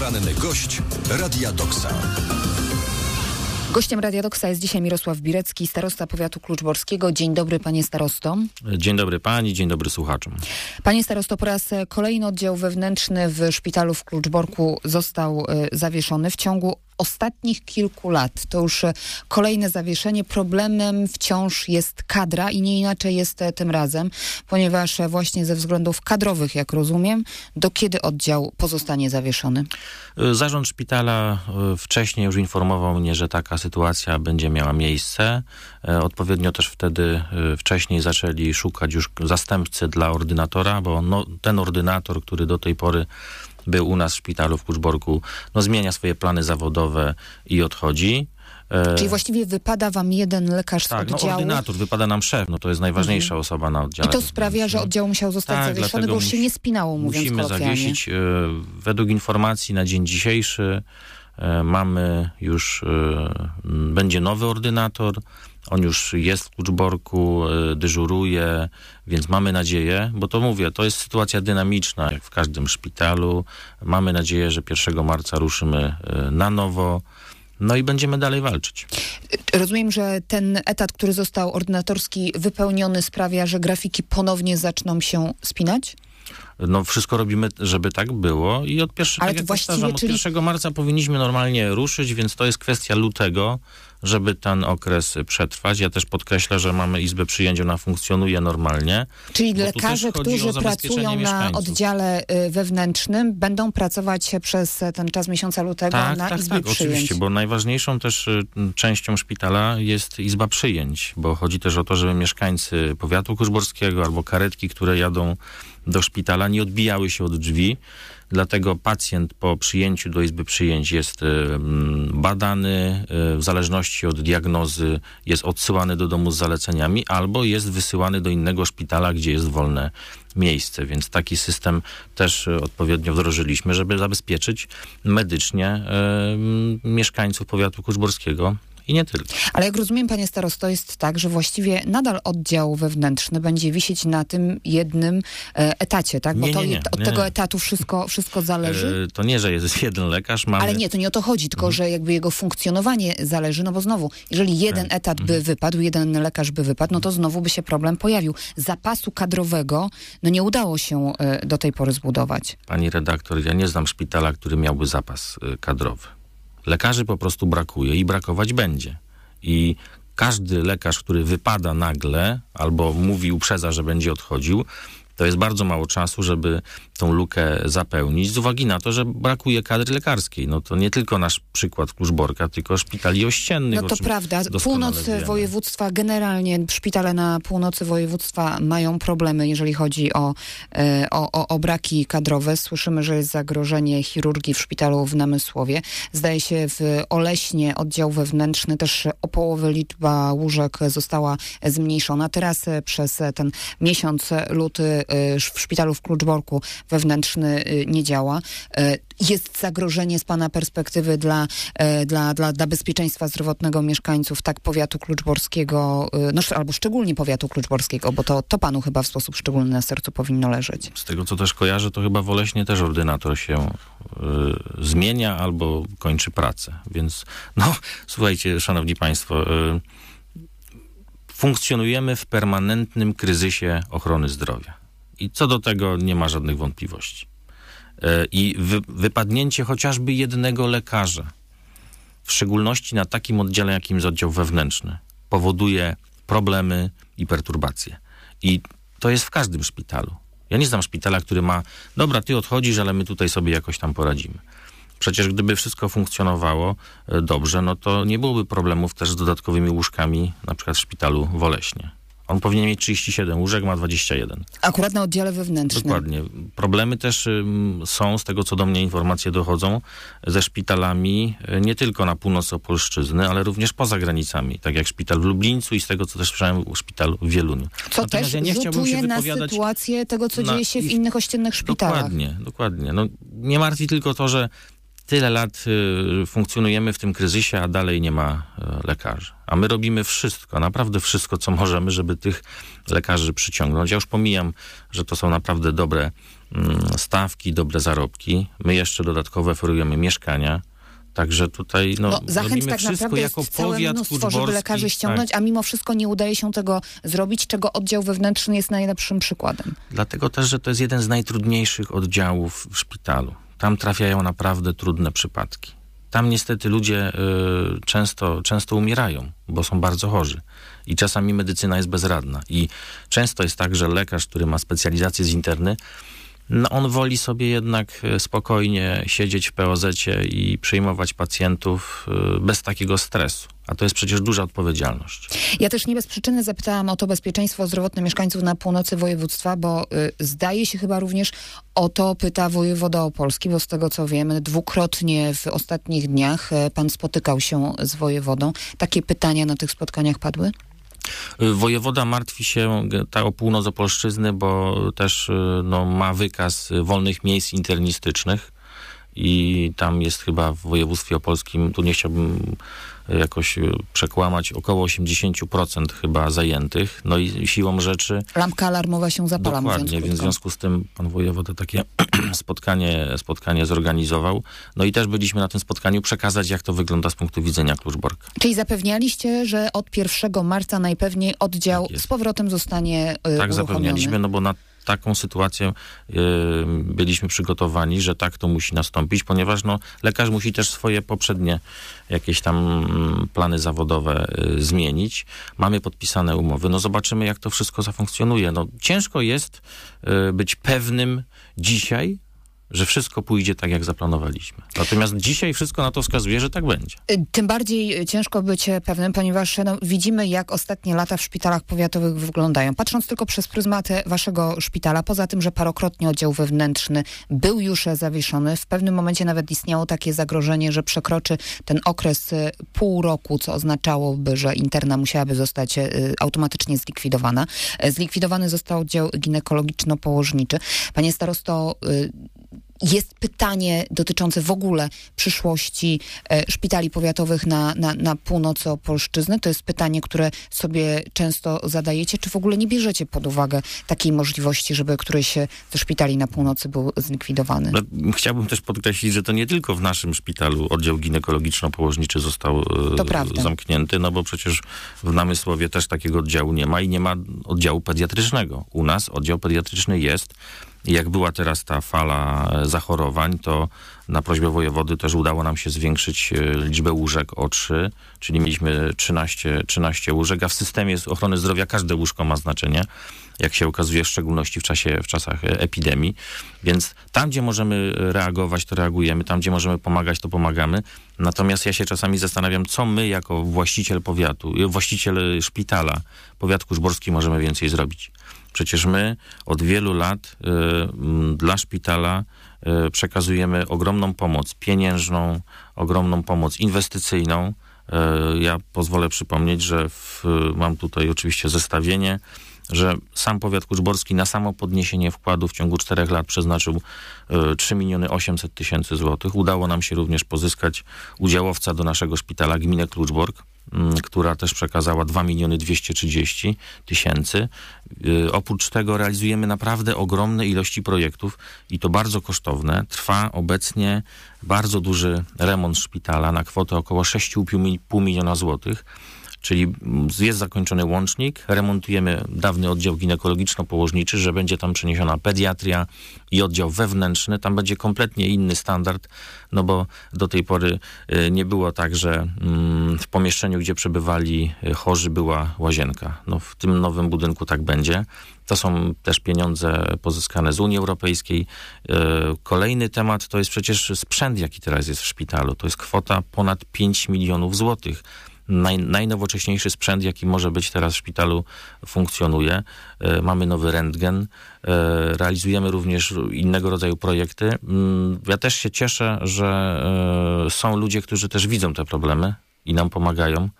Poranny gość Radia Doksa. Gościem Radia Doksa jest dzisiaj Mirosław Birecki, starosta powiatu kluczborskiego. Dzień dobry, panie starosto. Dzień dobry pani, dzień dobry słuchaczom. Panie starosto, po raz kolejny oddział wewnętrzny w szpitalu w Kluczborku został zawieszony. W ciągu ostatnich kilku lat to już kolejne zawieszenie. Problemem wciąż jest kadra i nie inaczej jest tym razem, ponieważ właśnie ze względów kadrowych, jak rozumiem, do kiedy oddział pozostanie zawieszony? Zarząd szpitala wcześniej już informował mnie, że taka sytuacja będzie miała miejsce. Odpowiednio też wtedy wcześniej zaczęli szukać już zastępcy dla ordynatora, bo ten ordynator, który do tej pory był u nas w szpitalu w Kluczborku, zmienia swoje plany zawodowe i odchodzi. Czyli właściwie wypada wam jeden lekarz z oddziału? Ordynator, wypada nam szef, to jest najważniejsza osoba na oddziale. I to sprawia, że oddział musiał zostać zawieszony, bo już się nie spinało, mówiąc kolokwialnie. Musimy zawiesić. Według informacji na dzień dzisiejszy mamy już, będzie nowy ordynator. On już jest w Kluczborku, dyżuruje, więc mamy nadzieję, bo to mówię, to jest sytuacja dynamiczna, jak w każdym szpitalu. Mamy nadzieję, że 1 marca ruszymy na nowo, i będziemy dalej walczyć. Rozumiem, że ten etat, który został ordynatorski wypełniony, sprawia, że grafiki ponownie zaczną się spinać? Wszystko robimy, żeby tak było i od 1 marca powinniśmy normalnie ruszyć, więc to jest kwestia lutego, żeby ten okres przetrwać. Ja też podkreślę, że mamy izbę przyjęć, ona funkcjonuje normalnie. Czyli lekarze, którzy pracują na oddziale wewnętrznym, będą pracować przez ten czas miesiąca lutego na izbie przyjęć. Oczywiście, bo najważniejszą też częścią szpitala jest izba przyjęć, bo chodzi też o to, żeby mieszkańcy powiatu kluczborskiego albo karetki, które jadą do szpitala, nie odbijały się od drzwi. Dlatego pacjent po przyjęciu do izby przyjęć jest badany, w zależności od diagnozy jest odsyłany do domu z zaleceniami albo jest wysyłany do innego szpitala, gdzie jest wolne miejsce. Więc taki system też odpowiednio wdrożyliśmy, żeby zabezpieczyć medycznie mieszkańców powiatu kluczborskiego. I nie tylko. Ale jak rozumiem, panie starosto, jest tak, że właściwie nadal oddział wewnętrzny będzie wisieć na tym jednym etacie, tak? Bo od tego etatu wszystko zależy? To nie, że jest jeden lekarz. Ale nie, to nie o to chodzi, tylko że jakby jego funkcjonowanie zależy, bo znowu, jeżeli jeden etat by wypadł, jeden lekarz by wypadł, to znowu by się problem pojawił. Zapasu kadrowego, nie udało się do tej pory zbudować. Pani redaktor, ja nie znam szpitala, który miałby zapas kadrowy. Lekarzy po prostu brakuje i brakować będzie. I każdy lekarz, który wypada nagle albo uprzedza, że będzie odchodził, to jest bardzo mało czasu, żeby tą lukę zapełnić z uwagi na to, że brakuje kadry lekarskiej. To nie tylko nasz przykład Kluczborka, tylko szpitali ościennych. To prawda. Północ województwa, generalnie szpitale na północy województwa mają problemy, jeżeli chodzi o braki kadrowe. Słyszymy, że jest zagrożenie chirurgii w szpitalu w Namysłowie. Zdaje się, w Oleśnie oddział wewnętrzny też o połowę liczba łóżek została zmniejszona. Teraz przez ten miesiąc luty w szpitalu w Kluczborku wewnętrzny nie działa. Jest zagrożenie z pana perspektywy dla bezpieczeństwa zdrowotnego mieszkańców tak powiatu kluczborskiego, albo szczególnie powiatu kluczborskiego, bo to panu chyba w sposób szczególny na sercu powinno leżeć. Z tego, co też kojarzę, to chyba w Oleśnie też ordynator się zmienia albo kończy pracę. Więc słuchajcie, szanowni państwo, funkcjonujemy w permanentnym kryzysie ochrony zdrowia. I co do tego nie ma żadnych wątpliwości. I wypadnięcie chociażby jednego lekarza, w szczególności na takim oddziale, jakim jest oddział wewnętrzny, powoduje problemy i perturbacje. I to jest w każdym szpitalu. Ja nie znam szpitala, który ma, dobra, ty odchodzisz, ale my tutaj sobie jakoś tam poradzimy. Przecież gdyby wszystko funkcjonowało dobrze, to nie byłoby problemów też z dodatkowymi łóżkami, na przykład w szpitalu w Oleśnie. On powinien mieć 37 łóżek, ma 21. Akurat na oddziale wewnętrznym. Dokładnie. Problemy też są, z tego co do mnie informacje dochodzą, ze szpitalami nie tylko na północy Opolszczyzny, ale również poza granicami. Tak jak szpital w Lublińcu i z tego co też słyszałem, szpital w Wieluniu. Co natomiast też rzutuje na sytuację tego, co dzieje się w innych ościennych szpitalach. Dokładnie. Nie martwi tylko to, że tyle lat funkcjonujemy w tym kryzysie, a dalej nie ma lekarzy. A my robimy wszystko, naprawdę wszystko, co możemy, żeby tych lekarzy przyciągnąć. Ja już pomijam, że to są naprawdę dobre stawki, dobre zarobki. My jeszcze dodatkowo oferujemy mieszkania. Także tutaj zachęt tak naprawdę jako jest całe powiat mnóstwo, żeby lekarzy ściągnąć, a mimo wszystko nie udaje się tego zrobić, czego oddział wewnętrzny jest najlepszym przykładem. Dlatego też, że to jest jeden z najtrudniejszych oddziałów w szpitalu. Tam trafiają naprawdę trudne przypadki. Tam niestety ludzie często umierają, bo są bardzo chorzy. I czasami medycyna jest bezradna. I często jest tak, że lekarz, który ma specjalizację z interny, on woli sobie jednak spokojnie siedzieć w POZ-cie i przyjmować pacjentów bez takiego stresu. A to jest przecież duża odpowiedzialność. Ja też nie bez przyczyny zapytałam o to bezpieczeństwo zdrowotne mieszkańców na północy województwa, bo zdaje się chyba również o to pyta wojewoda opolski, bo z tego co wiemy, dwukrotnie w ostatnich dniach pan spotykał się z wojewodą. Takie pytania na tych spotkaniach padły? Wojewoda martwi się o północ Opolszczyzny, bo też ma wykaz wolnych miejsc internistycznych i tam jest chyba w województwie opolskim, tu nie chciałbym jakoś przekłamać, około 80% chyba zajętych. No i siłą rzeczy... Lampka alarmowa się zapala. Dokładnie, więc w związku z tym pan wojewoda takie spotkanie zorganizował. No i też byliśmy na tym spotkaniu przekazać, jak to wygląda z punktu widzenia Kluczborka. Czyli zapewnialiście, że od 1 marca najpewniej oddział z powrotem zostanie Tak, uruchomiony. zapewnialiśmy, no bo na taką sytuację byliśmy przygotowani, że tak to musi nastąpić, ponieważ lekarz musi też swoje poprzednie jakieś tam plany zawodowe zmienić. Mamy podpisane umowy. Zobaczymy, jak to wszystko zafunkcjonuje. Ciężko jest być pewnym dzisiaj, że wszystko pójdzie tak, jak zaplanowaliśmy. Natomiast dzisiaj wszystko na to wskazuje, że tak będzie. Tym bardziej ciężko być pewnym, ponieważ widzimy, jak ostatnie lata w szpitalach powiatowych wyglądają. Patrząc tylko przez pryzmat waszego szpitala, poza tym, że parokrotnie oddział wewnętrzny był już zawieszony, w pewnym momencie nawet istniało takie zagrożenie, że przekroczy ten okres pół roku, co oznaczałoby, że interna musiałaby zostać automatycznie zlikwidowana. Zlikwidowany został oddział ginekologiczno-położniczy. Panie starosto, jest pytanie dotyczące w ogóle przyszłości szpitali powiatowych na północy Opolszczyzny. To jest pytanie, które sobie często zadajecie. Czy w ogóle nie bierzecie pod uwagę takiej możliwości, żeby któryś ze szpitali na północy był zlikwidowany? Chciałbym też podkreślić, że to nie tylko w naszym szpitalu oddział ginekologiczno-położniczy został zamknięty, bo przecież w Namysłowie też takiego oddziału nie ma i nie ma oddziału pediatrycznego. U nas oddział pediatryczny jest. Jak była teraz ta fala zachorowań, to na prośbę wojewody też udało nam się zwiększyć liczbę łóżek o 3, czyli mieliśmy 13 łóżek, a w systemie ochrony zdrowia każde łóżko ma znaczenie, jak się okazuje, w szczególności w czasach epidemii. Więc tam, gdzie możemy reagować, to reagujemy, tam, gdzie możemy pomagać, to pomagamy. Natomiast ja się czasami zastanawiam, co my jako właściciel szpitala powiatu kurzborski możemy więcej zrobić. Przecież my od wielu lat dla szpitala przekazujemy ogromną pomoc pieniężną, ogromną pomoc inwestycyjną. Ja pozwolę przypomnieć, że mam tutaj oczywiście zestawienie, że sam powiat kurzborski na samo podniesienie wkładu w ciągu 4 lat przeznaczył 3 800 000 złotych. Udało nam się również pozyskać udziałowca do naszego szpitala, gminę Kluczbork, która też przekazała 2 230 000. Oprócz tego realizujemy naprawdę ogromne ilości projektów i to bardzo kosztowne. Trwa obecnie bardzo duży remont szpitala na kwotę około 6,5 miliona złotych. Czyli jest zakończony łącznik, remontujemy dawny oddział ginekologiczno-położniczy, że będzie tam przeniesiona pediatria i oddział wewnętrzny. Tam będzie kompletnie inny standard, bo do tej pory nie było tak, że w pomieszczeniu, gdzie przebywali chorzy, była łazienka. W tym nowym budynku tak będzie. To są też pieniądze pozyskane z Unii Europejskiej. Kolejny temat to jest przecież sprzęt, jaki teraz jest w szpitalu. To jest kwota ponad 5 milionów złotych. Najnowocześniejszy sprzęt, jaki może być teraz w szpitalu, funkcjonuje. Mamy nowy rentgen. Realizujemy również innego rodzaju projekty. Ja też się cieszę, że są ludzie, którzy też widzą te problemy i nam pomagają.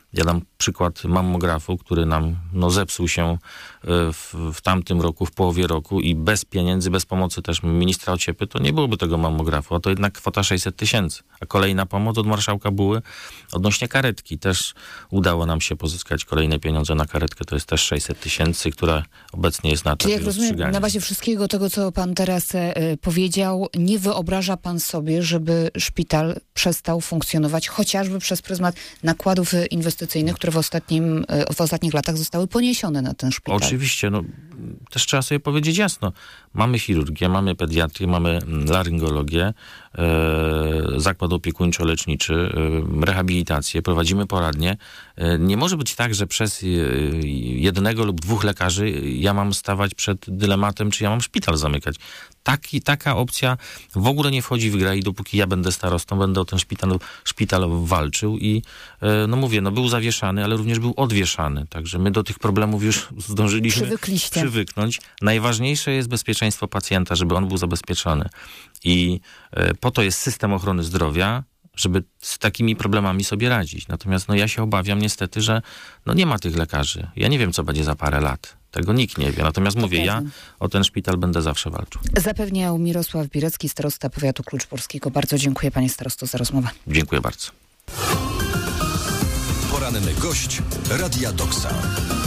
Ja dam przykład mammografu, który nam zepsuł się w tamtym roku, w połowie roku i bez pieniędzy, bez pomocy też ministra Ociepy, to nie byłoby tego mammografu, a to jednak kwota 600 000. A kolejna pomoc od marszałka Buły odnośnie karetki. Też udało nam się pozyskać kolejne pieniądze na karetkę, to jest też 600 000, która obecnie jest na etapie Czyli jak rozumiem, rozstrzygania. na bazie wszystkiego tego, co pan teraz powiedział, nie wyobraża pan sobie, żeby szpital przestał funkcjonować chociażby przez pryzmat nakładów inwestycyjnych, które w ostatnich latach zostały poniesione na ten szpital. Oczywiście, też trzeba sobie powiedzieć jasno. Mamy chirurgię, mamy pediatrię, mamy laryngologię, zakład opiekuńczo-leczniczy, rehabilitację, prowadzimy poradnie. Nie może być tak, że przez jednego lub dwóch lekarzy ja mam stawać przed dylematem, czy ja mam szpital zamykać. Taka opcja w ogóle nie wchodzi w grę i dopóki ja będę starostą, będę o ten szpital walczył i mówię, był zawieszany, ale również był odwieszany. Także my do tych problemów już zdążyliśmy przywyknąć. Najważniejsze jest bezpieczeństwo pacjenta, żeby on był zabezpieczony. I po to jest system ochrony zdrowia, żeby z takimi problemami sobie radzić. Natomiast ja się obawiam niestety, że nie ma tych lekarzy. Ja nie wiem, co będzie za parę lat. Tego nikt nie wie. Natomiast mówię, ja o ten szpital będę zawsze walczył. Zapewniał Mirosław Birecki, starosta powiatu kluczborskiego. Bardzo dziękuję, panie starosto, za rozmowę. Dziękuję bardzo. Poranny gość Radia Doksa.